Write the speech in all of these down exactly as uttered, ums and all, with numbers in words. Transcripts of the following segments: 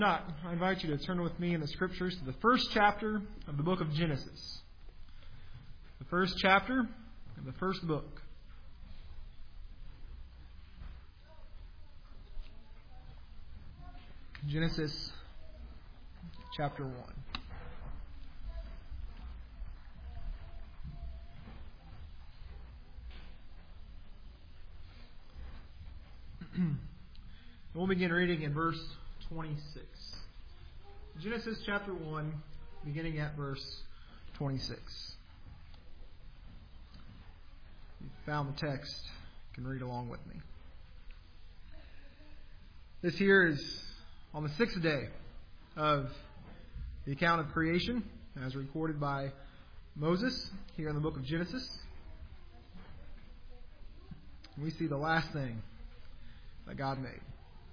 Not, I invite you to turn with me in the Scriptures to the first chapter of the book of Genesis. The first chapter of the first book. Genesis chapter one. We'll begin reading in verse twenty-six. Genesis chapter one, beginning at verse twenty-six. If you found the text, you can read along with me. This here is on the sixth day of the account of creation, as recorded by Moses here in the book of Genesis. We see the last thing that God made.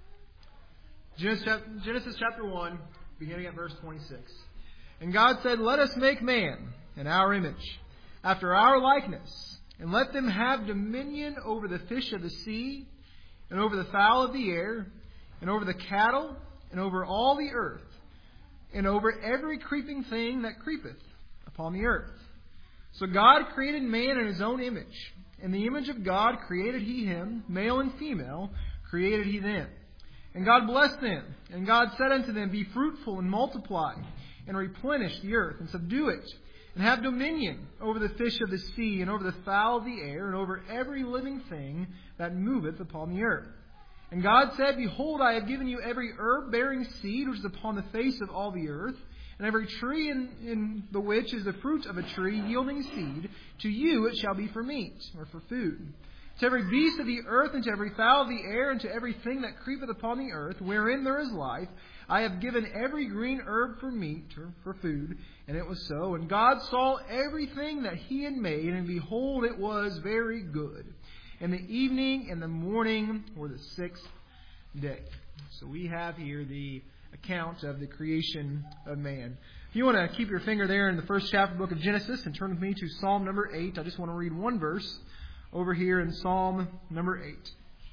Genesis chapter one, beginning at verse twenty-six. And God said, "Let us make man in our image, after our likeness, and let them have dominion over the fish of the sea, and over the fowl of the air, and over the cattle, and over all the earth, and over every creeping thing that creepeth upon the earth." So God created man in His own image. In the image of God created He him, male and female created He them. And God blessed them, and God said unto them, "Be fruitful and multiply, and replenish the earth, and subdue it, and have dominion over the fish of the sea, and over the fowl of the air, and over every living thing that moveth upon the earth." And God said, "Behold, I have given you every herb bearing seed which is upon the face of all the earth, and every tree in, in the which is the fruit of a tree yielding seed. To you it shall be for meat," or for food. "To every beast of the earth, and to every fowl of the air, and to everything that creepeth upon the earth, wherein there is life, I have given every green herb for meat," or for food. And it was so. And God saw everything that He had made, and behold, it was very good. And the evening and the morning were the sixth day. So we have here the account of the creation of man. If you want to keep your finger there in the first chapter of the book of Genesis and turn with me to Psalm number eight, I just want to read one verse over here in Psalm number eight.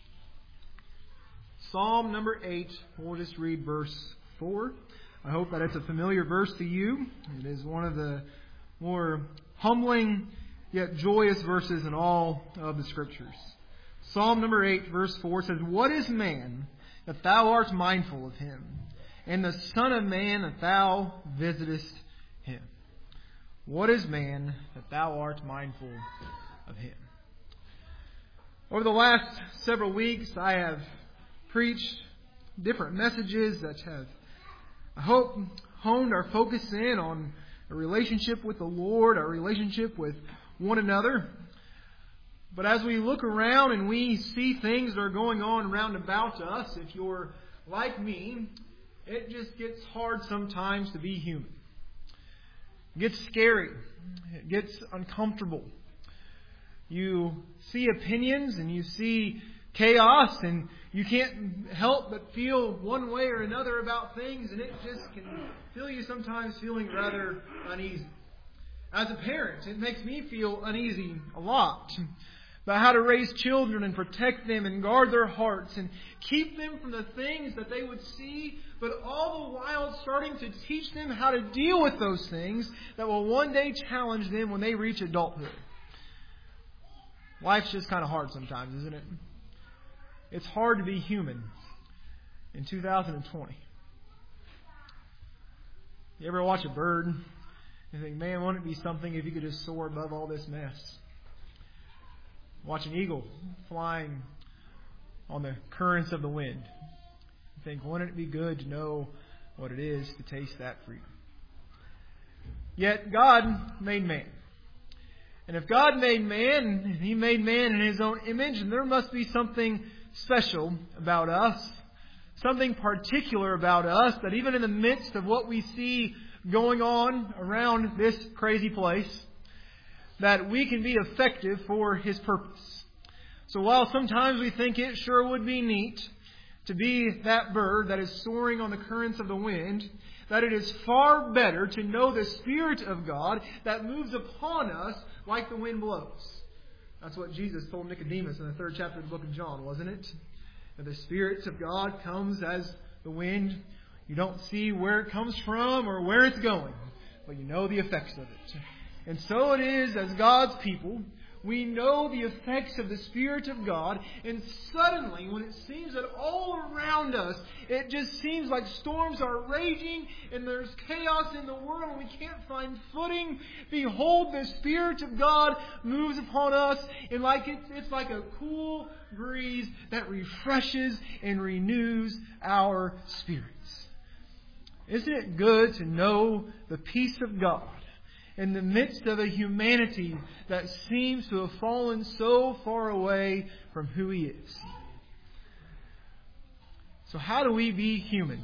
Psalm number eight, we'll just read verse four. I hope that it's a familiar verse to you. It is one of the more humbling yet joyous verses in all of the Scriptures. Psalm number eight, verse four says, "What is man that Thou art mindful of him, and the Son of Man that Thou visitest him?" What is man that Thou art mindful of him? Over the last several weeks, I have preached different messages that have, I hope, honed our focus in on a relationship with the Lord, our relationship with one another. But as we look around and we see things that are going on round about us, if you're like me, it just gets hard sometimes to be human. It gets scary. It gets uncomfortable. You see opinions and you see chaos, and you can't help but feel one way or another about things, and it just can feel you sometimes feeling rather uneasy. As a parent, it makes me feel uneasy a lot about how to raise children and protect them and guard their hearts and keep them from the things that they would see, but all the while starting to teach them how to deal with those things that will one day challenge them when they reach adulthood. Life's just kind of hard sometimes, isn't it? It's hard to be human in two thousand twenty. You ever watch a bird and think, man, wouldn't it be something if you could just soar above all this mess? Watch an eagle flying on the currents of the wind. You think, wouldn't it be good to know what it is to taste that freedom? Yet God made man. And if God made man, and He made man in His own image, then there must be something special about us, something particular about us, that even in the midst of what we see going on around this crazy place, that we can be effective for His purpose. So while sometimes we think it sure would be neat to be that bird that is soaring on the currents of the wind, that it is far better to know the Spirit of God that moves upon us like the wind blows. That's what Jesus told Nicodemus in the third chapter of the book of John, wasn't it? That the Spirit of God comes as the wind. You don't see where it comes from or where it's going, but you know the effects of it. And so it is as God's people. We know the effects of the Spirit of God, and suddenly, when it seems that all around us, it just seems like storms are raging and there's chaos in the world and we can't find footing, behold, the Spirit of God moves upon us, and like it's, it's like a cool breeze that refreshes and renews our spirits. Isn't it good to know the peace of God in the midst of a humanity that seems to have fallen so far away from who He is? So how do we be human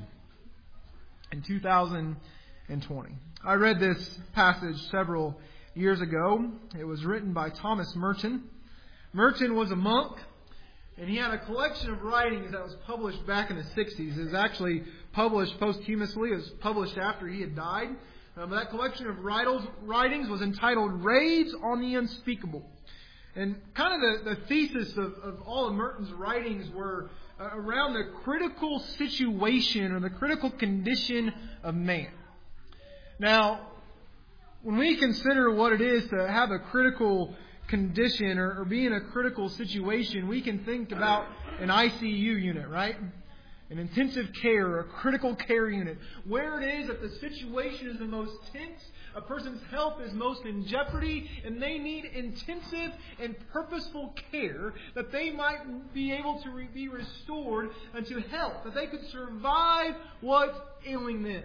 in two thousand twenty? I read this passage several years ago. It was written by Thomas Merton. Merton was a monk, and he had a collection of writings that was published back in the sixties. It was actually published posthumously. It was published after he had died. Um, that collection of writings was entitled Raids on the Unspeakable. And kind of the, the thesis of, of all of Merton's writings were uh, around the critical situation or the critical condition of man. Now, when we consider what it is to have a critical condition or, or be in a critical situation, we can think about an I C U unit, right? An intensive care, or a critical care unit, where it is that the situation is the most tense, a person's health is most in jeopardy, and they need intensive and purposeful care that they might be able to re- be restored unto health, that they could survive what's ailing them.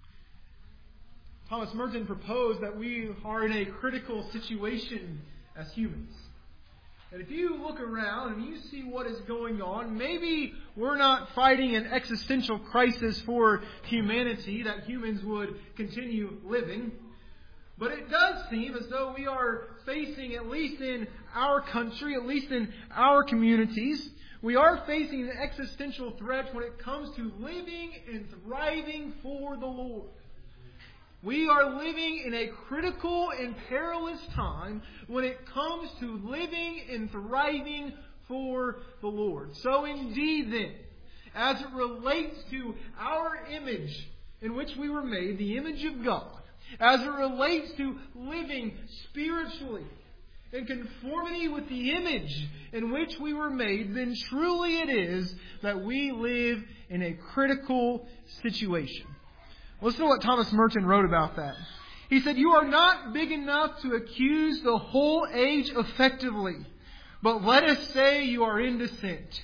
Thomas Merton proposed that we are in a critical situation as humans. And if you look around and you see what is going on, maybe we're not fighting an existential crisis for humanity that humans would continue living. But it does seem as though we are facing, at least in our country, at least in our communities, we are facing an existential threat when it comes to living and thriving for the Lord. We are living in a critical and perilous time when it comes to living and thriving for the Lord. So indeed then, as it relates to our image in which we were made, the image of God, as it relates to living spiritually in conformity with the image in which we were made, then truly it is that we live in a critical situation. Listen to what Thomas Merton wrote about that. He said, "You are not big enough to accuse the whole age effectively, but let us say you are in dissent."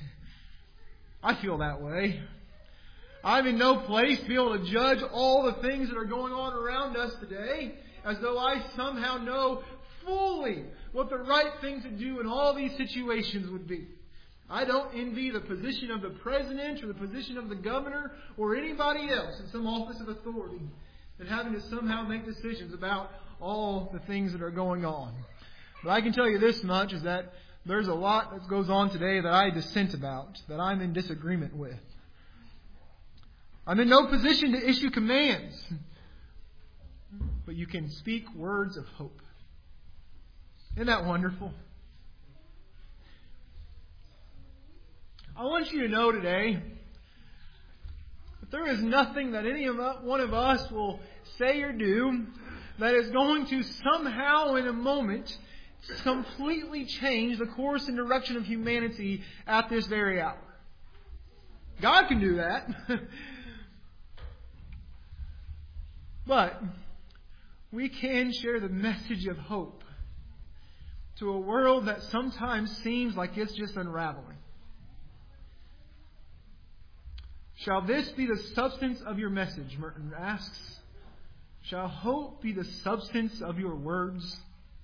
I feel that way. I'm in no place to be able to judge all the things that are going on around us today as though I somehow know fully what the right thing to do in all these situations would be. I don't envy the position of the president or the position of the governor or anybody else in some office of authority and having to somehow make decisions about all the things that are going on. But I can tell you this much, is that there's a lot that goes on today that I dissent about, that I'm in disagreement with. I'm in no position to issue commands, but you can speak words of hope. Isn't that wonderful? I want you to know today that there is nothing that any of one of us will say or do that is going to somehow in a moment completely change the course and direction of humanity at this very hour. God can do that. But we can share the message of hope to a world that sometimes seems like it's just unraveling. Shall this be the substance of your message? Merton asks. Shall hope be the substance of your words?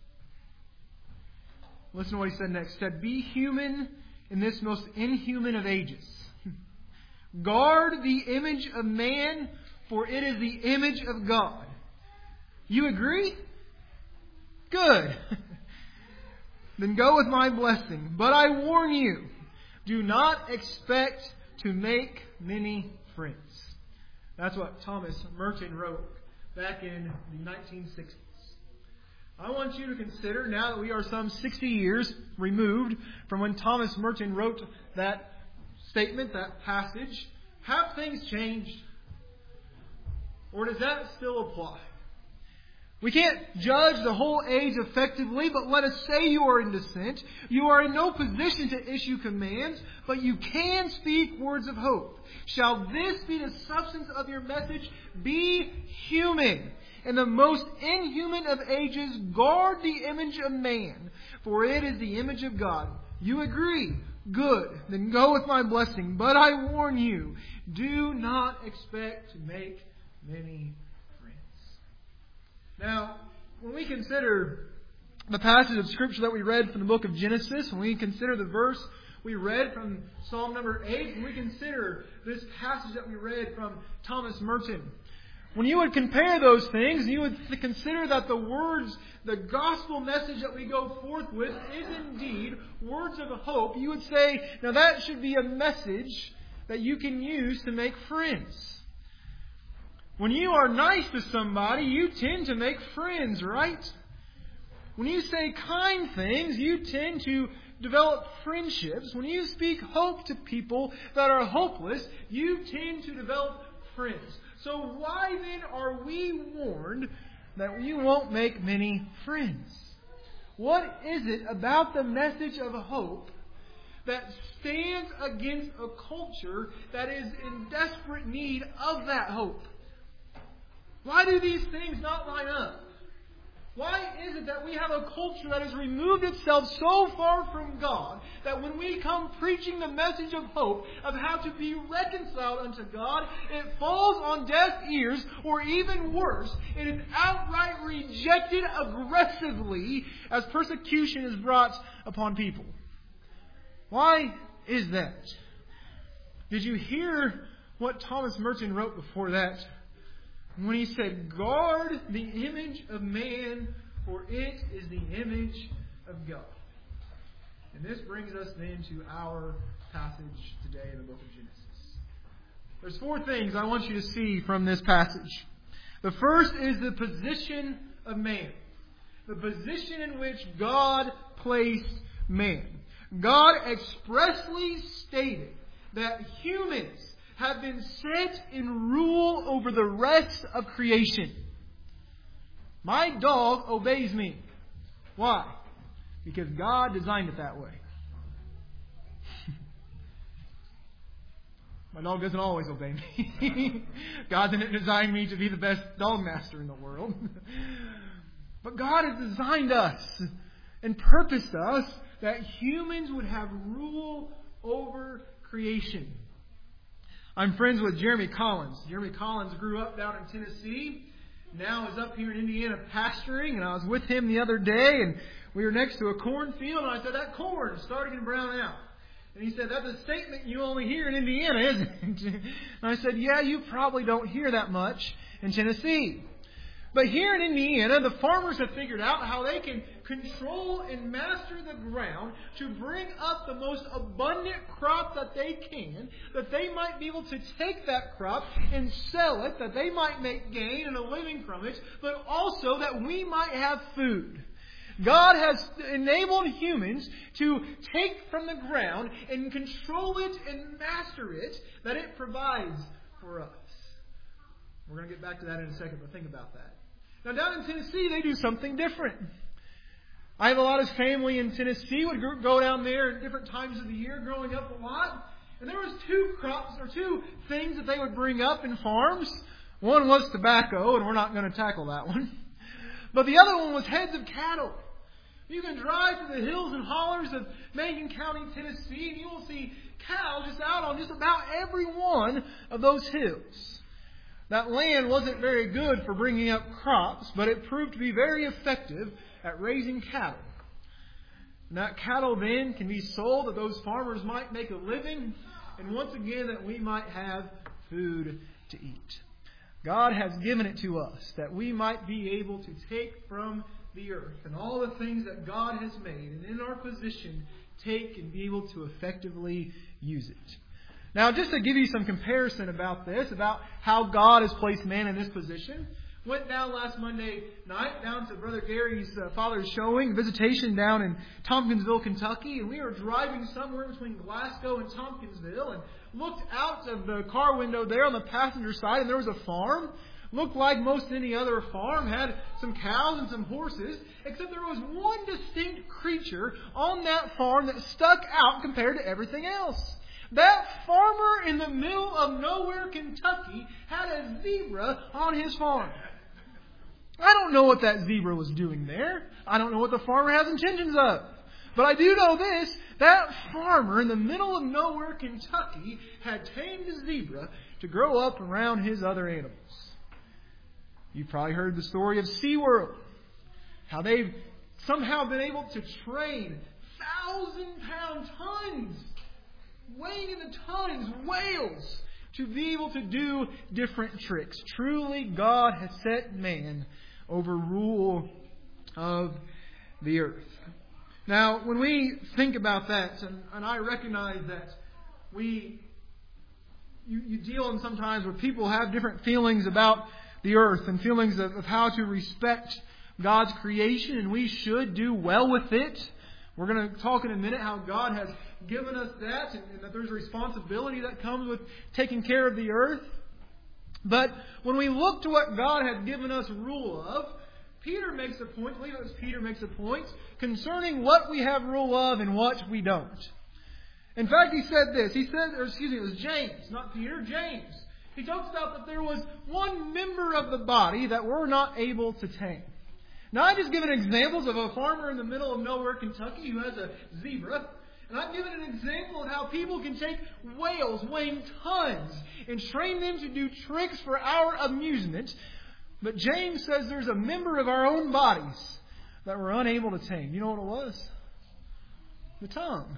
Listen to what he said next. He said, "Be human in this most inhuman of ages. Guard the image of man, for it is the image of God." You agree? Good. Then go with my blessing. But I warn you, do not expect to make many friends. That's what Thomas Merton wrote back in the nineteen sixties. I want you to consider, now that we are some sixty years removed from when Thomas Merton wrote that statement, that passage, have things changed? Or does that still apply? We can't judge the whole age effectively, but let us say you are in dissent. You are in no position to issue commands, but you can speak words of hope. Shall this be the substance of your message? Be human. In the most inhuman of ages, guard the image of man, for it is the image of God. You agree? Good. Then go with my blessing. But I warn you, do not expect to make many friends. Now, when we consider the passage of Scripture that we read from the book of Genesis, when we consider the verse we read from Psalm number eight, when we consider this passage that we read from Thomas Merton, when you would compare those things, you would consider that the words, the gospel message that we go forth with is indeed words of hope. You would say, now that should be a message that you can use to make friends. When you are nice to somebody, you tend to make friends, right? When you say kind things, you tend to develop friendships. When you speak hope to people that are hopeless, you tend to develop friends. So why then are we warned that you won't make many friends? What is it about the message of hope that stands against a culture that is in desperate need of that hope? Why do these things not line up? Why is it that we have a culture that has removed itself so far from God that when we come preaching the message of hope, of how to be reconciled unto God, it falls on deaf ears, or even worse, it is outright rejected aggressively as persecution is brought upon people? Why is that? Did you hear what Thomas Merton wrote before that? When he said, guard the image of man, for it is the image of God. And this brings us then to our passage today in the book of Genesis. There's four things I want you to see from this passage. The first is the position of man. The position in which God placed man. God expressly stated that humans have been set in rule over the rest of creation. My dog obeys me. Why? Because God designed it that way. My dog doesn't always obey me. God didn't design me to be the best dog master in the world. But God has designed us and purposed us that humans would have rule over creation. I'm friends with Jeremy Collins. Jeremy Collins grew up down in Tennessee. Now is up here in Indiana pastoring. And I was with him the other day, and we were next to a cornfield. And I said, that corn is starting to brown out. And he said, that's a statement you only hear in Indiana, isn't it? And I said, yeah, you probably don't hear that much in Tennessee. But here in Indiana, the farmers have figured out how they can control and master the ground to bring up the most abundant crop that they can, that they might be able to take that crop and sell it, that they might make gain and a living from it, but also that we might have food. God has enabled humans to take from the ground and control it and master it, that it provides for us. We're going to get back to that in a second, but think about that. Now, down in Tennessee, they do something different. I have a lot of family in Tennessee. Would go down there at different times of the year growing up a lot. And there was two crops or two things that they would bring up in farms. One was tobacco, and we're not going to tackle that one. But the other one was heads of cattle. You can drive through the hills and hollers of Macon County, Tennessee, and you will see cows just out on just about every one of those hills. That land wasn't very good for bringing up crops, but it proved to be very effective at raising cattle. And that cattle then can be sold, that those farmers might make a living, and once again that we might have food to eat. God has given it to us that we might be able to take from the earth and all the things that God has made, and in our position take and be able to effectively use it. Now, just to give you some comparison about this, about how God has placed man in this position, went down last Monday night down to Brother Gary's uh, father's showing, visitation down in Tompkinsville, Kentucky, and we were driving somewhere between Glasgow and Tompkinsville and looked out of the car window there on the passenger side, and there was a farm looked like most any other farm, had some cows and some horses, except there was one distinct creature on that farm that stuck out compared to everything else. That farmer in the middle of nowhere, Kentucky, had a zebra on his farm. I don't know what that zebra was doing there. I don't know what the farmer has intentions of. But I do know this, that farmer in the middle of nowhere, Kentucky, had tamed a zebra to grow up around his other animals. You've probably heard the story of SeaWorld. How they've somehow been able to train thousand-pound tons, weighing in the tons, whales, to be able to do different tricks. Truly, God has set man over rule of the earth. Now, when we think about that, and, and I recognize that we, you, you deal in sometimes where people have different feelings about the earth and feelings of, of how to respect God's creation, and we should do well with it. We're going to talk in a minute how God has given us that, and, and that there's a responsibility that comes with taking care of the earth. But when we look to what God has given us rule of, Peter makes a point, I believe it was Peter makes a point, concerning what we have rule of and what we don't. In fact, he said this. He said, or excuse me, it was James, not Peter, James. He talks about that there was one member of the body that we're not able to tame. Now, I've just given examples of a farmer in the middle of nowhere, Kentucky, who has a zebra. And I've given an example of how people can take whales weighing tons and train them to do tricks for our amusement. But James says there's a member of our own bodies that we're unable to tame. You know what it was? The tongue.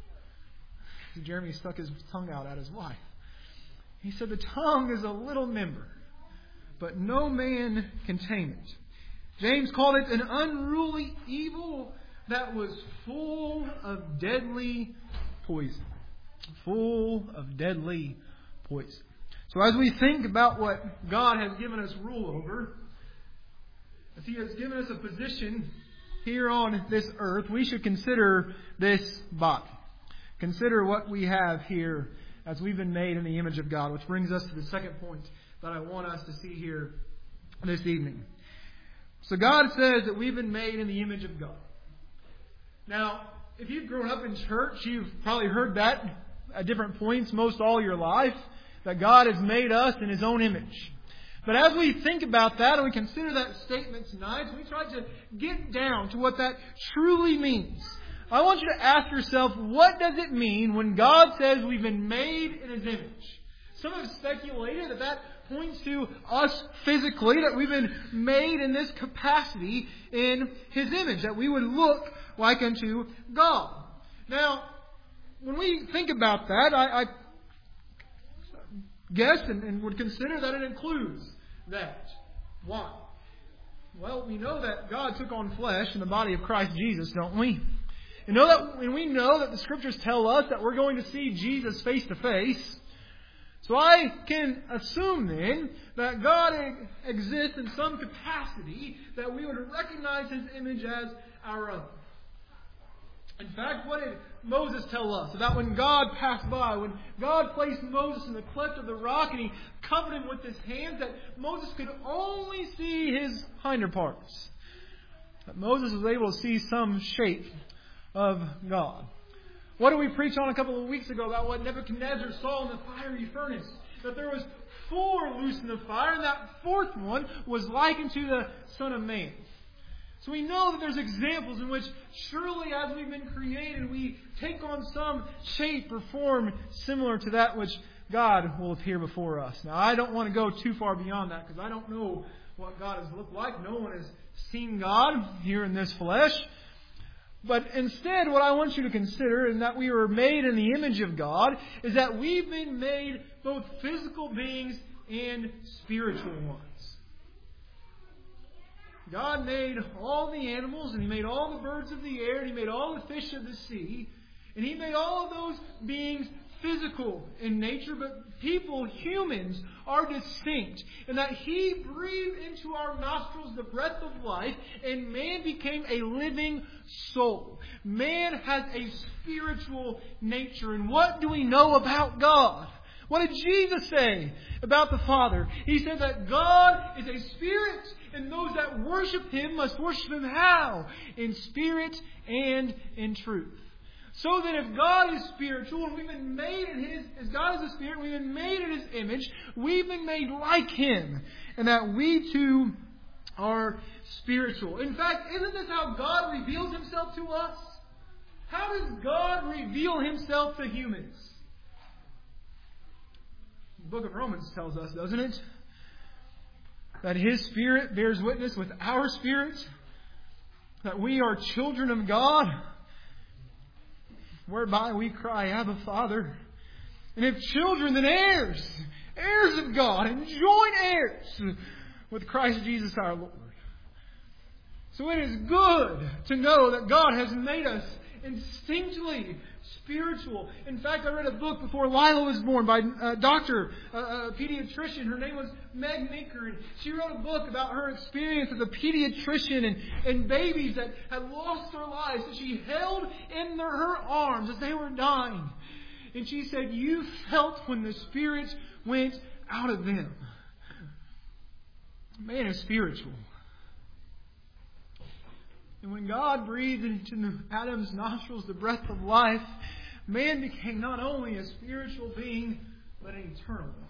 Jeremy stuck his tongue out at his wife. He said the tongue is a little member, but no man can tame it. James called it an unruly evil that was full of deadly poison. Full of deadly poison. So as we think about what God has given us rule over, as He has given us a position here on this earth, we should consider this body. Consider what we have here as we've been made in the image of God, which brings us to the second point that I want us to see here this evening. So God says that we've been made in the image of God. Now, if you've grown up in church, you've probably heard that at different points most all your life, that God has made us in His own image. But as we think about that and we consider that statement tonight, we try to get down to what that truly means. I want you to ask yourself, what does it mean when God says we've been made in His image? Some have speculated that that points to us physically, that we've been made in this capacity in His image, that we would look like unto God. Now, when we think about that, I, I guess and, and would consider that it includes that. Why? Well, we know that God took on flesh in the body of Christ Jesus, don't we? You know that, and we know that the Scriptures tell us that we're going to see Jesus face to face. So I can assume then that God exists in some capacity that we would recognize His image as our own. In fact, what did Moses tell us about when God passed by? When God placed Moses in the cleft of the rock and He covered him with His hands, that Moses could only see his hinder parts. That Moses was able to see some shape of God. What did we preach on a couple of weeks ago about what Nebuchadnezzar saw in the fiery furnace? That there was four loose in the fire, and that fourth one was likened to the Son of Man. So we know that there's examples in which surely as we've been created, we take on some shape or form similar to that which God will appear before us. Now, I don't want to go too far beyond that because I don't know what God has looked like. No one has seen God here in this flesh. But instead, what I want you to consider, in that we were made in the image of God, is that we've been made both physical beings and spiritual ones. God made all the animals, and He made all the birds of the air, and He made all the fish of the sea, and He made all of those beings physical in nature, but people, humans, are distinct in that He breathed into our nostrils the breath of life, and man became a living soul. Man has a spiritual nature. And what do we know about God? What did Jesus say about the Father? He said that God is a spirit, and those that worship Him must worship Him how? In spirit and in truth. So then if God is spiritual and we've been made in His, as God is a spirit, we've been made in His image, we've been made like Him. And that we too are spiritual. In fact, isn't this how God reveals Himself to us? How does God reveal Himself to humans? The book of Romans tells us, doesn't it? That His Spirit bears witness with our spirit that we are children of God, whereby we cry, Abba, Father. And if children, then heirs, heirs of God, and joint heirs with Christ Jesus our Lord. So it is good to know that God has made us instinctively spiritual. In fact, I read a book before Lila was born by a doctor, a, a pediatrician. Her name was Meg Minker. And she wrote a book about her experience as a pediatrician and, and babies that had lost their lives that she held in their, her arms as they were dying. And she said, you felt when the spirits went out of them. Man is spiritual. And when God breathed into Adam's nostrils the breath of life, man became not only a spiritual being, but an eternal one.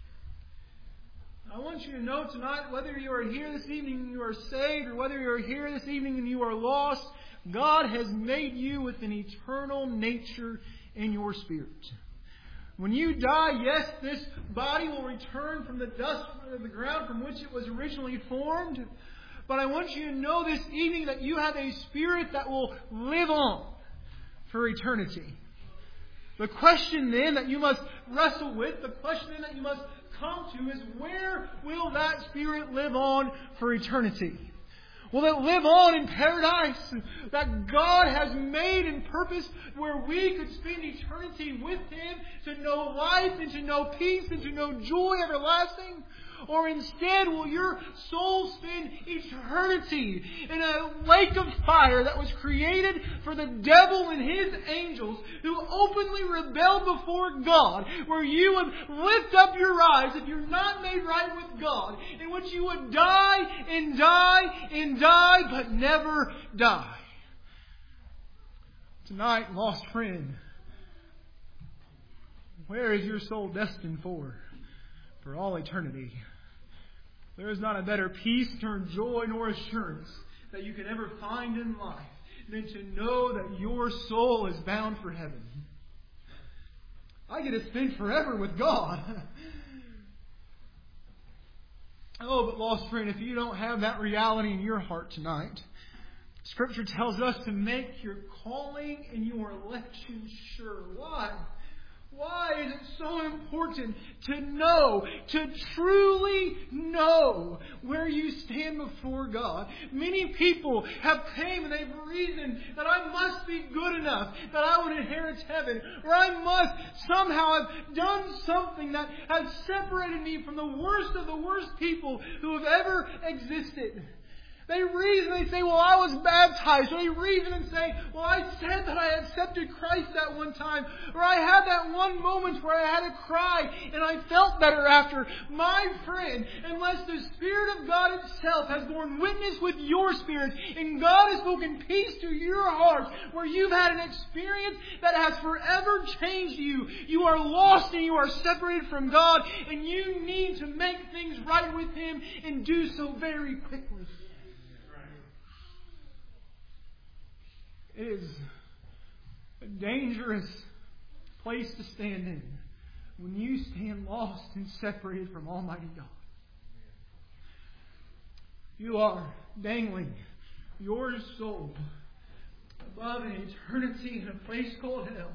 I want you to know tonight, whether you are here this evening and you are saved, or whether you are here this evening and you are lost, God has made you with an eternal nature in your spirit. When you die, yes, this body will return from the dust of the ground from which it was originally formed. But I want you to know this evening that you have a spirit that will live on for eternity. The question then that you must wrestle with, the question then that you must come to is, where will that spirit live on for eternity? Will it live on in paradise that God has made and purposed where we could spend eternity with Him to know life and to know peace and to know joy everlasting? Or instead, will your soul spend eternity in a lake of fire that was created for the devil and his angels who openly rebelled before God, where you would lift up your eyes if you're not made right with God, in which you would die and die and die, but never die? Tonight, lost friend, where is your soul destined for? For all eternity. There is not a better peace, nor joy, nor assurance that you can ever find in life than to know that your soul is bound for heaven. I get to spend forever with God. Oh, but lost friend, if you don't have that reality in your heart tonight, Scripture tells us to make your calling and your election sure. Why? Why is it so important to know, to truly know where you stand before God? Many people have came and they've reasoned that I must be good enough, that I would inherit heaven, or I must somehow have done something that has separated me from the worst of the worst people who have ever existed. They reason, they say, well, I was baptized. Or they reason and say, well, I said that I accepted Christ that one time. Or I had that one moment where I had to cry and I felt better after. My friend, unless the Spirit of God itself has borne witness with your spirit and God has spoken peace to your heart, where you've had an experience that has forever changed you, you are lost and you are separated from God, and you need to make things right with Him and do so very quickly. It is a dangerous place to stand in when you stand lost and separated from Almighty God. You are dangling your soul above an eternity in a place called hell.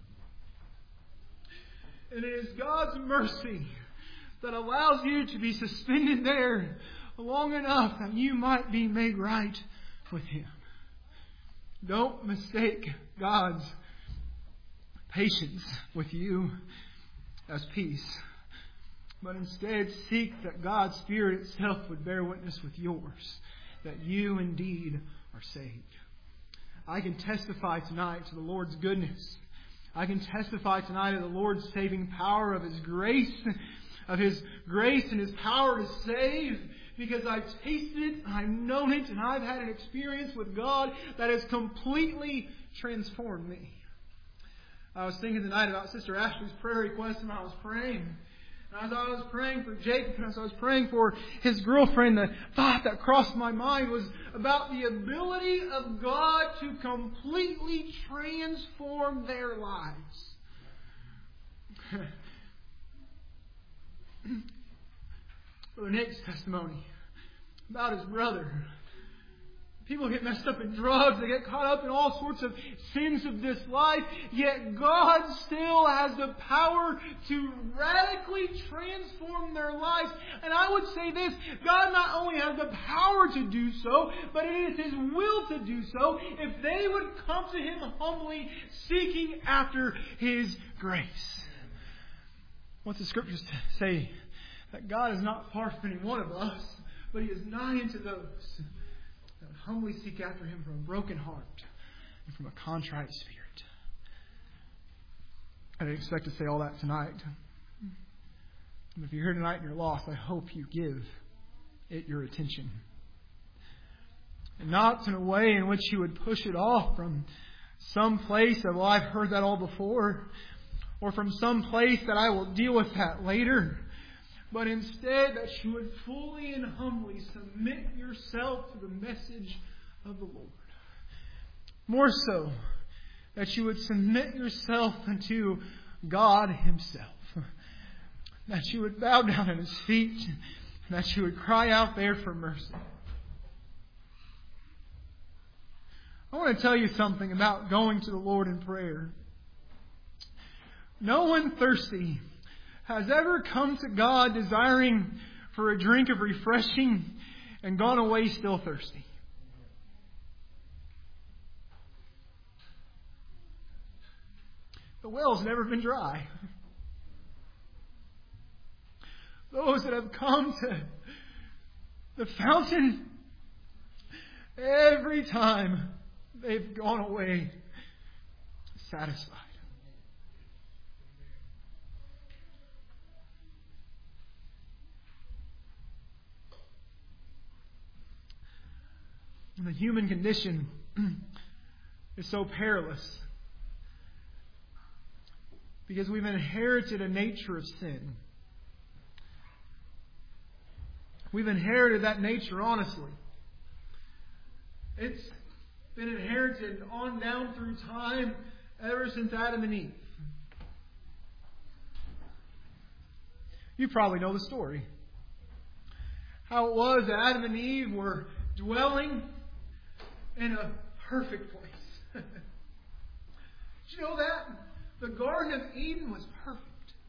And it is God's mercy that allows you to be suspended there long enough that you might be made right with Him. Don't mistake God's patience with you as peace, but instead seek that God's Spirit itself would bear witness with yours, that you indeed are saved. I can testify tonight to the Lord's goodness. I can testify tonight of the Lord's saving power, of His grace, of His grace and His power to save, because I've tasted it, I've known it, and I've had an experience with God that has completely transformed me. I was thinking tonight about Sister Ashley's prayer request when I was praying. And as I was praying for Jacob, and as I was praying for his girlfriend, the thought that crossed my mind was about the ability of God to completely transform their lives. Brother Nick's testimony about his brother. People get messed up in drugs. They get caught up in all sorts of sins of this life. Yet God still has the power to radically transform their lives. And I would say this, God not only has the power to do so, but it is His will to do so if they would come to Him humbly, seeking after His grace. What the Scriptures say? That God is not far from any one of us, but He is nigh unto those that humbly seek after Him from a broken heart and from a contrite spirit. I didn't expect to say all that tonight. But if you're here tonight and you're lost, I hope you give it your attention. And not in a way in which you would push it off from some place of, well, I've heard that all before, or from some place that I will deal with that later. But instead that you would fully and humbly submit yourself to the message of the Lord. More so, that you would submit yourself unto God Himself. That you would bow down at His feet. And that you would cry out there for mercy. I want to tell you something about going to the Lord in prayer. No one thirsty has ever come to God desiring for a drink of refreshing and gone away still thirsty. The well's never been dry. Those that have come to the fountain, every time they've gone away satisfied. The human condition is so perilous because we've inherited a nature of sin. We've inherited that nature honestly. It's been inherited on down through time ever since Adam and Eve. You probably know the story. How it was that Adam and Eve were dwelling in a perfect place. Did you know that? The Garden of Eden was perfect.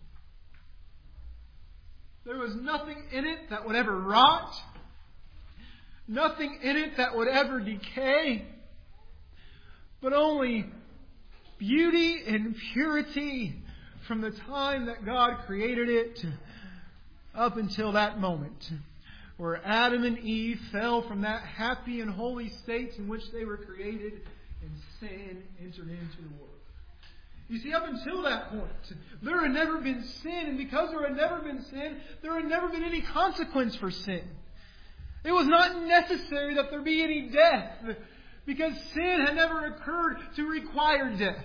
There was nothing in it that would ever rot. Nothing in it that would ever decay. But only beauty and purity from the time that God created it up until that moment, where Adam and Eve fell from that happy and holy state in which they were created, and sin entered into the world. You see, up until that point, there had never been sin, and because there had never been sin, there had never been any consequence for sin. It was not necessary that there be any death, because sin had never occurred to require death.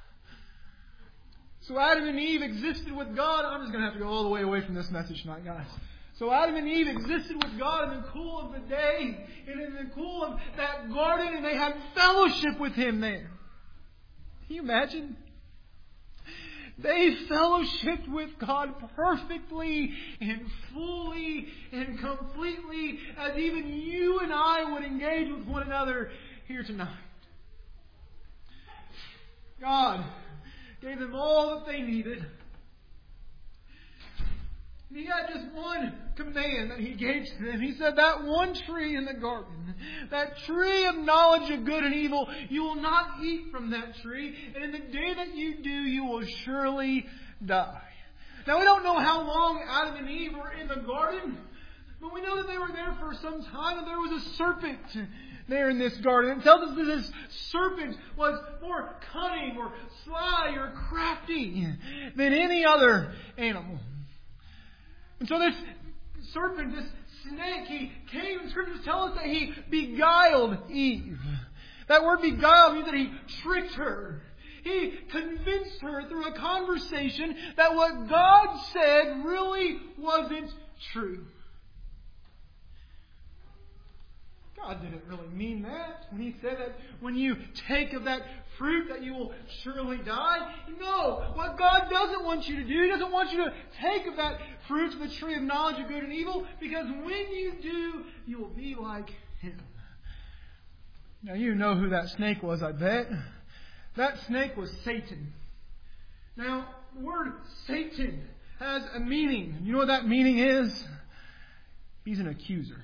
So Adam and Eve existed with God. I'm just going to have to go all the way away from this message tonight, guys. So Adam and Eve existed with God in the cool of the day, and in the cool of that garden, and they had fellowship with Him there. Can you imagine? They fellowshiped with God perfectly and fully and completely, as even you and I would engage with one another here tonight. God gave them all that they needed. He had just one command that He gave to them. He said, that one tree in the garden, that tree of knowledge of good and evil, you will not eat from that tree, and in the day that you do, you will surely die. Now, we don't know how long Adam and Eve were in the garden, but we know that they were there for some time, and there was a serpent there in this garden. It tells us that this serpent was more cunning or sly or crafty than any other animal. And so this serpent, this snake, he came, and Scriptures tell us that he beguiled Eve. That word beguiled means that he tricked her. He convinced her through a conversation that what God said really wasn't true. God didn't really mean that when He said that when you take of that fruit that you will surely die. No, what God doesn't want you to do, He doesn't want you to take of that fruit of the tree of knowledge of good and evil, because when you do, you will be like Him. Now you know who that snake was, I bet. That snake was Satan. Now, the word Satan has a meaning. You know what that meaning is? He's an accuser.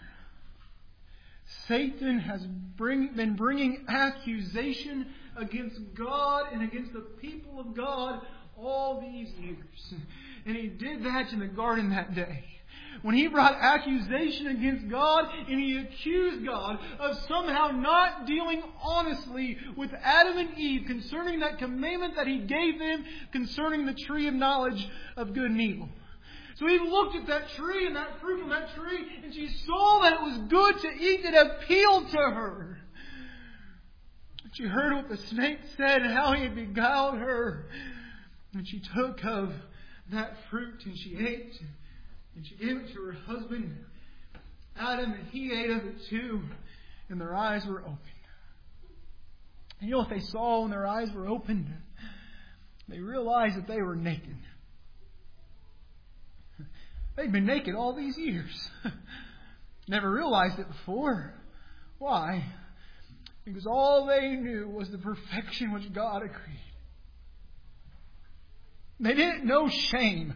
Satan has bring, been bringing accusation against God and against the people of God all these years. And he did that in the garden that day. When he brought accusation against God and he accused God of somehow not dealing honestly with Adam and Eve concerning that commandment that He gave them concerning the tree of knowledge of good and evil. So Eve looked at that tree and that fruit from that tree, and she saw that it was good to eat. It appealed to her. She heard what the snake said and how he had beguiled her. And she took of that fruit and she ate. And she gave it to her husband, Adam, and he ate of it too. And their eyes were opened. And you know what they saw when their eyes were opened? They realized that they were naked. They'd been naked all these years. Never realized it before. Why? Because all they knew was the perfection which God had created. They didn't know shame.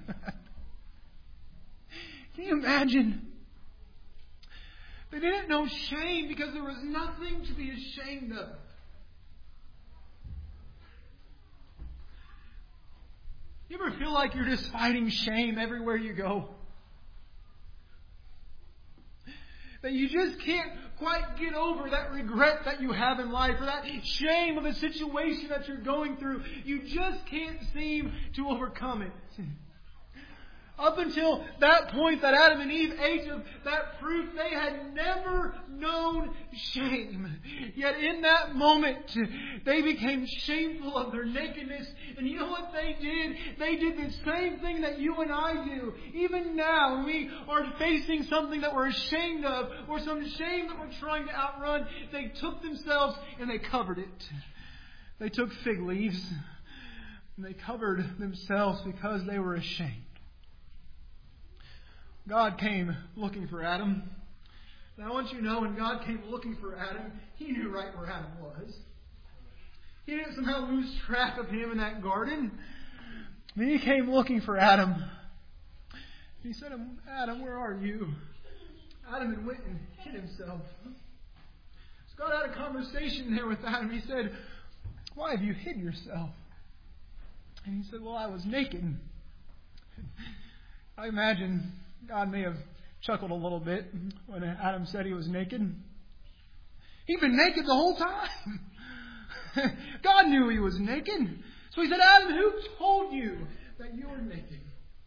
Can you imagine? They didn't know shame because there was nothing to be ashamed of. You ever feel like you're just fighting shame everywhere you go? That you just can't quite get over that regret that you have in life, or that shame of a situation that you're going through. You just can't seem to overcome it. Up until that point that Adam and Eve ate of that fruit, they had never known shame. Yet in that moment, they became shameful of their nakedness. And you know what they did? They did the same thing that you and I do. Even now, when we are facing something that we're ashamed of, or some shame that we're trying to outrun, they took themselves and they covered it. They took fig leaves and they covered themselves because they were ashamed. God came looking for Adam. Now I want you to know, when God came looking for Adam, He knew right where Adam was. He didn't somehow lose track of him in that garden. Then He came looking for Adam. He said, Adam, where are you? Adam had went and hid himself. So God had a conversation there with Adam. He said, why have you hid yourself? And he said, well, I was naked. I imagine God may have chuckled a little bit when Adam said he was naked. He'd been naked the whole time. God knew he was naked. So He said, Adam, who told you that you were naked?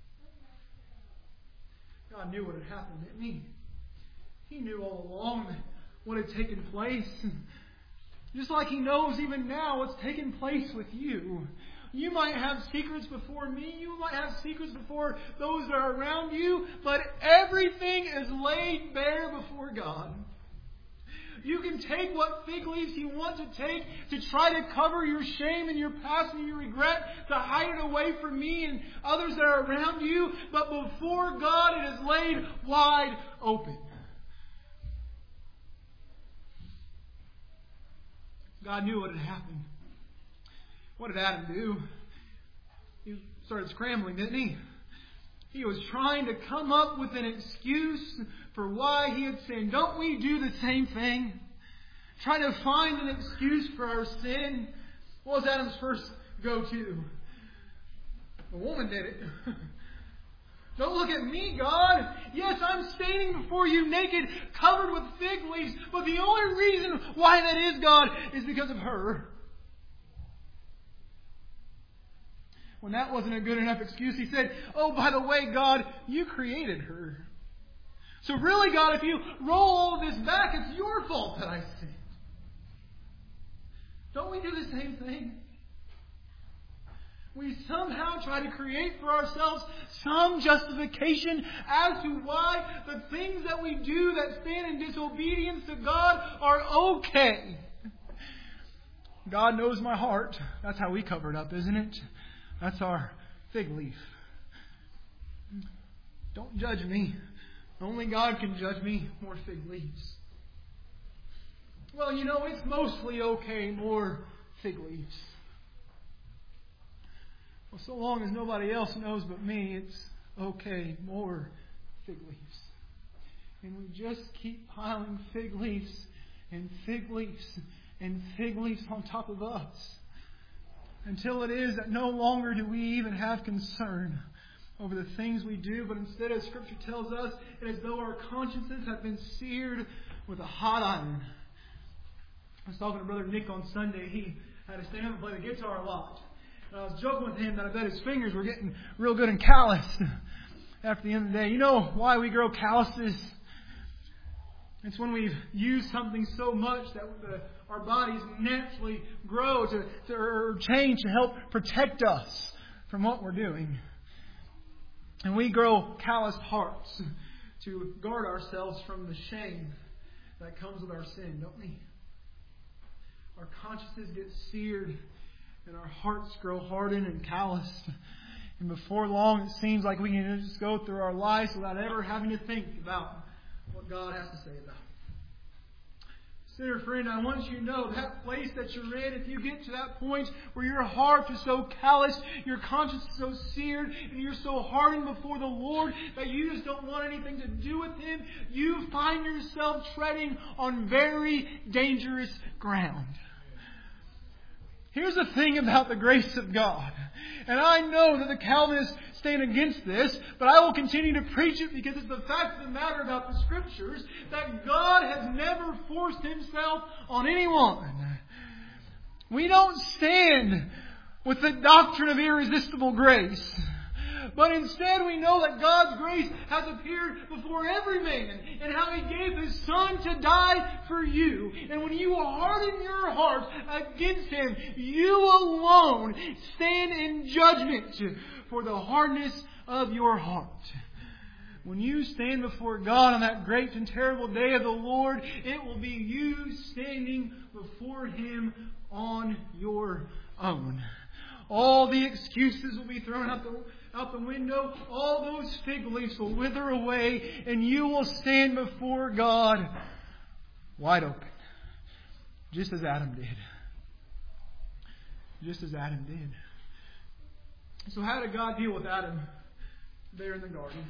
God knew what had happened, didn't He? He knew all along what had taken place. Just like He knows even now what's taken place with you. You might have secrets before me. You might have secrets before those that are around you. But everything is laid bare before God. You can take what fig leaves you want to take to try to cover your shame and your past and your regret, to hide it away from me and others that are around you. But before God, it is laid wide open. God knew what had happened. What did Adam do? He started scrambling, didn't he? He was trying to come up with an excuse for why he had sinned. Don't we do the same thing? Try to find an excuse for our sin. What was Adam's first go-to? The woman did it. Don't look at me, God. Yes, I'm standing before you naked, covered with fig leaves. But the only reason why that is, God, is because of her. When that wasn't a good enough excuse, he said, oh, by the way, God, you created her. So really, God, if you roll all of this back, it's your fault that I sinned. Don't we do the same thing? We somehow try to create for ourselves some justification as to why the things that we do that stand in disobedience to God are okay. God knows my heart. That's how we cover it up, isn't it? That's our fig leaf. Don't judge me. Only God can judge me. More fig leaves. Well, you know, it's mostly okay. More fig leaves. Well, so long as nobody else knows but me, it's okay. More fig leaves. And we just keep piling fig leaves and fig leaves and fig leaves on top of us. Until it is that no longer do we even have concern over the things we do, but instead, as Scripture tells us, it is as though our consciences have been seared with a hot iron. I was talking to Brother Nick on Sunday. He had to stand up and play the guitar a lot. And I was joking with him that I bet his fingers were getting real good and calloused after the end of the day. You know why we grow calluses? It's when we've used something so much that the, our bodies naturally grow to, to or change to help protect us from what we're doing. And we grow calloused hearts to guard ourselves from the shame that comes with our sin, don't we? Our consciences get seared and our hearts grow hardened and calloused. And before long, it seems like we can just go through our lives without ever having to think about what God has to say about it. Sinner friend, I want you to know that place that you're in, if you get to that point where your heart is so calloused, your conscience is so seared, and you're so hardened before the Lord that you just don't want anything to do with Him, you find yourself treading on very dangerous ground. Here's the thing about the grace of God. And I know that the Calvinists stand against this, but I will continue to preach it because it's the fact of the matter about the Scriptures that God has never forced Himself on anyone. We don't stand with the doctrine of irresistible grace. But instead we know that God's grace has appeared before every man and how He gave His Son to die for you. And when you harden your heart against Him, you alone stand in judgment for the hardness of your heart. When you stand before God on that great and terrible day of the Lord, it will be you standing before Him on your own. All the excuses will be thrown out the out the window. All those fig leaves will wither away, and you will stand before God wide open, just as Adam did. Just as Adam did. So how did God deal with Adam there in the garden?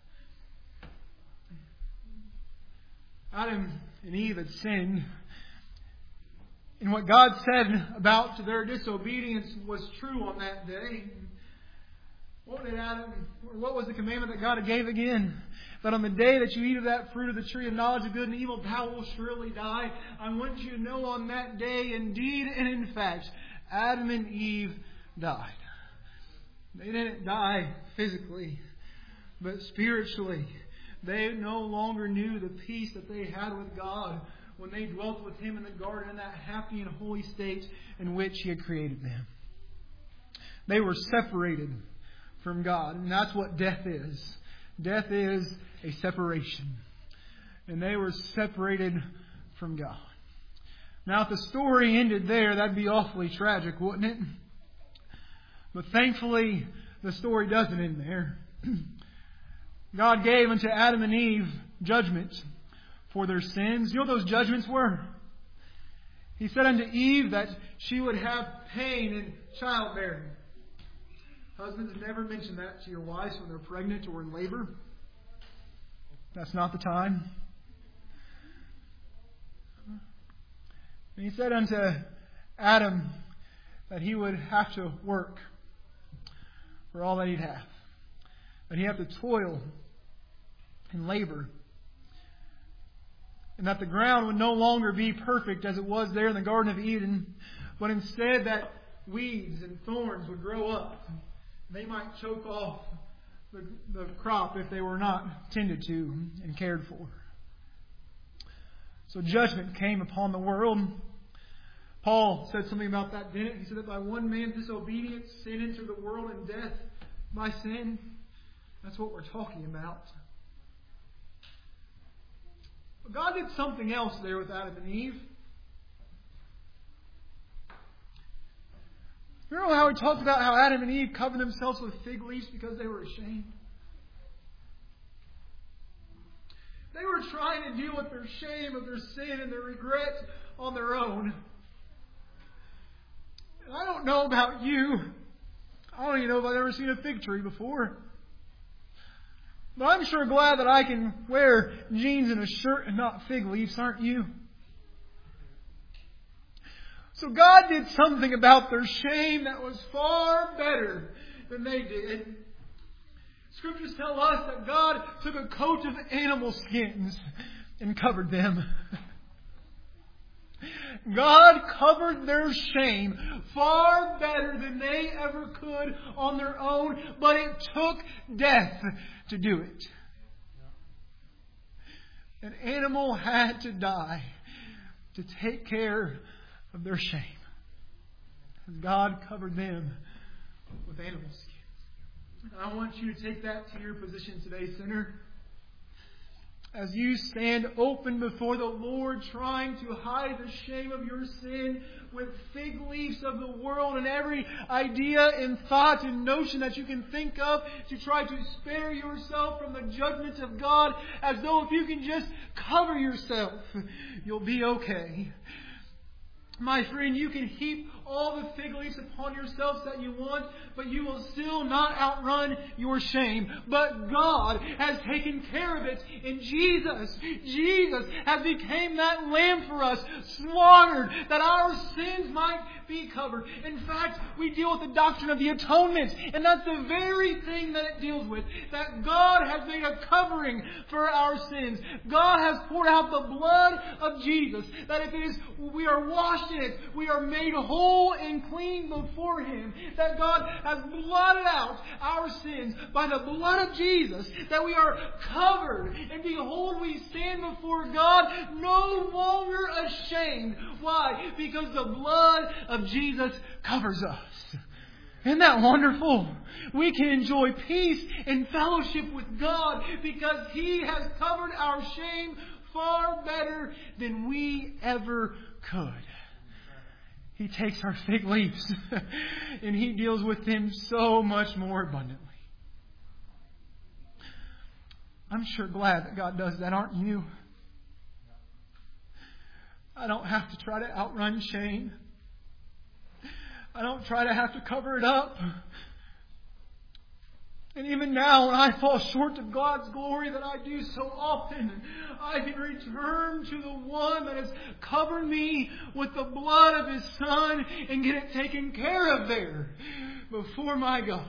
Adam and Eve had sinned. And what God said about their disobedience was true on that day. What did Adam, what was the commandment that God gave again? That on the day that you eat of that fruit of the tree of knowledge of good and evil, thou wilt surely die. I want you to know on that day, indeed and in fact, Adam and Eve died. They didn't die physically, but spiritually. They no longer knew the peace that they had with God when they dwelt with Him in the garden in that happy and holy state in which He had created them. They were separated from God. And that's what death is. Death is a separation. And they were separated from God. Now, if the story ended there, that'd be awfully tragic, wouldn't it? But thankfully, the story doesn't end there. God gave unto Adam and Eve judgment for their sins. You know what those judgments were? He said unto Eve that she would have pain in childbearing. Husbands, never mention that to your wives when they're pregnant or in labor. That's not the time. And He said unto Adam that he would have to work for all that he'd have. that He have to toil and labor. And that the ground would no longer be perfect as it was there in the Garden of Eden, but instead that weeds and thorns would grow up. They might choke off the, the crop if they were not tended to and cared for. So judgment came upon the world. Paul said something about that, didn't it? He said that by one man's disobedience, sin entered the world, and death by sin. That's what we're talking about. But God did something else there with Adam and Eve. Remember how we talked about how Adam and Eve covered themselves with fig leaves because they were ashamed? They were trying to deal with their shame of their sin and their regret on their own. And I don't know about you. I don't even know if I've ever seen a fig tree before. But I'm sure glad that I can wear jeans and a shirt and not fig leaves, aren't you? So God did something about their shame that was far better than they did. Scriptures tell us that God took a coat of animal skins and covered them. God covered their shame far better than they ever could on their own, but it took death to do it. An animal had to die to take care of their shame. God covered them with animal skins. I want you to take that to your position today, sinner. As you stand open before the Lord, trying to hide the shame of your sin with fig leaves of the world and every idea and thought and notion that you can think of to try to spare yourself from the judgment of God, as though if you can just cover yourself, you'll be okay. My friend, you can heap all the fig leaves upon yourselves that you want, but you will still not outrun your shame. But God has taken care of it in Jesus. Jesus has become that lamb for us, slaughtered, that our sins might be covered. In fact, we deal with the doctrine of the atonement, and that's the very thing that it deals with. That God has made a covering for our sins. God has poured out the blood of Jesus, that if it is we are washed in it, we are made whole and clean before Him. That God has blotted out our sins by the blood of Jesus. That we are covered. And behold, we stand before God no longer ashamed. Why? Because the blood of Jesus covers us. Isn't that wonderful? We can enjoy peace and fellowship with God because He has covered our shame far better than we ever could. He takes our fig leaves and He deals with them so much more abundantly. I'm sure glad that God does that, aren't you? I don't have to try to outrun shame. I don't try to have to cover it up. And even now, when I fall short of God's glory that I do so often, I can return to the one that has covered me with the blood of His Son and get it taken care of there before my God.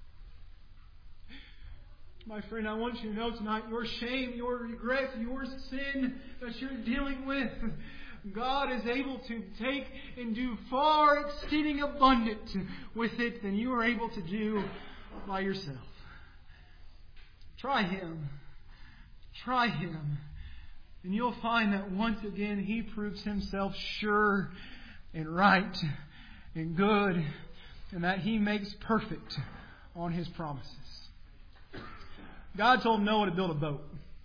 My friend, I want you to know tonight, your shame, your regret, your sin that you're dealing with, God is able to take and do far exceeding abundant with it than you are able to do by yourself. Try Him. Try Him. And you'll find that once again He proves Himself sure and right and good, and that He makes perfect on His promises. God told Noah to build a boat.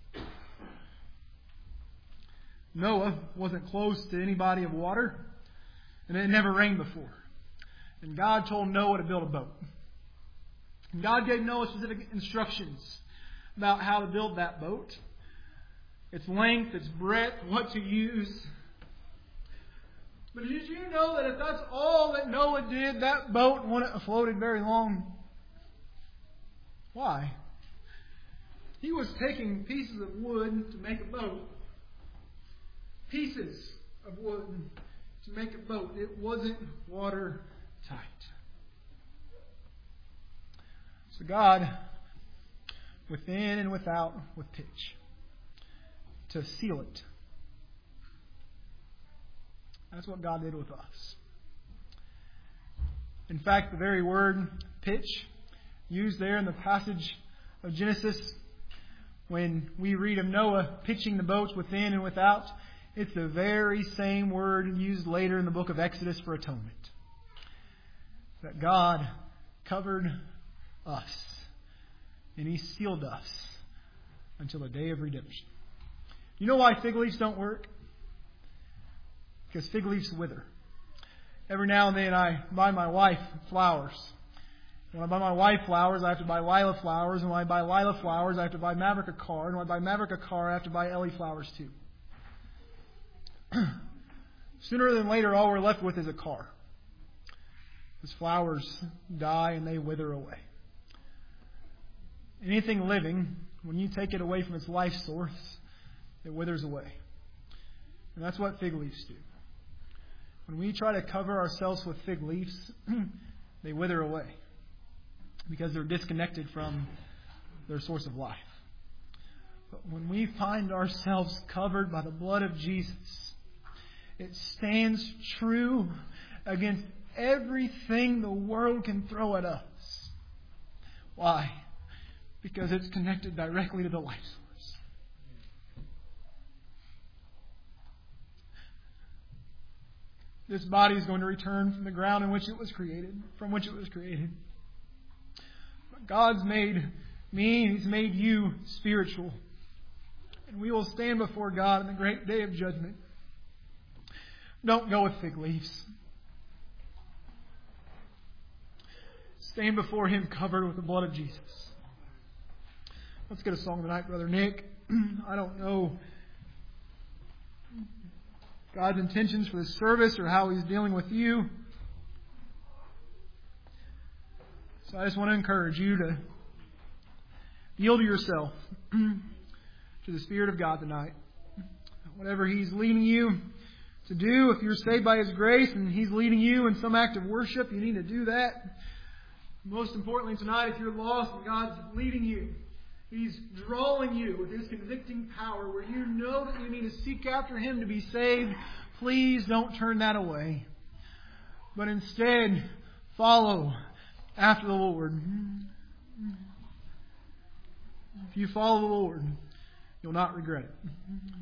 Noah wasn't close to any body of water, and it had never rained before. And God told Noah to build a boat. And God gave Noah specific instructions about how to build that boat. Its length, its breadth, what to use. But did you know that if that's all that Noah did, that boat wouldn't have floated very long? Why? He was taking pieces of wood to make a boat. Pieces of wood to make a boat. It wasn't watertight. So God within and without with pitch, to seal it. That's what God did with us. In fact, the very word pitch used there in the passage of Genesis, when we read of Noah pitching the boats within and without, it's the very same word used later in the book of Exodus for atonement. That God covered us and He sealed us until the day of redemption. You know why fig leaves don't work? Because fig leaves wither. Every now and then I buy my wife flowers. When I buy my wife flowers, I have to buy Lila flowers. And when I buy Lila flowers, I have to buy Maverick a car. And when I buy Maverick a car, I have to buy Ellie flowers too. Sooner than later, all we're left with is a car. Because flowers die and they wither away. Anything living, when you take it away from its life source, it withers away. And that's what fig leaves do. When we try to cover ourselves with fig leaves, they wither away. Because they're disconnected from their source of life. But when we find ourselves covered by the blood of Jesus, it stands true against everything the world can throw at us. Why? Because it's connected directly to the life source. This body is going to return from the ground in which it was created, from which it was created. But God's made me, He's made you spiritual. And we will stand before God in the great day of judgment. Don't go with fig leaves. Stand before Him covered with the blood of Jesus. Let's get a song tonight, Brother Nick. I don't know God's intentions for this service or how He's dealing with you. So I just want to encourage you to yield yourself to the Spirit of God tonight. Whatever He's leading you to do, if you're saved by His grace and He's leading you in some act of worship, you need to do that. Most importantly tonight, if you're lost and God's leading you, He's drawing you with His convicting power where you know that you need to seek after Him to be saved, please don't turn that away. But instead, follow after the Lord. If you follow the Lord, you'll not regret it.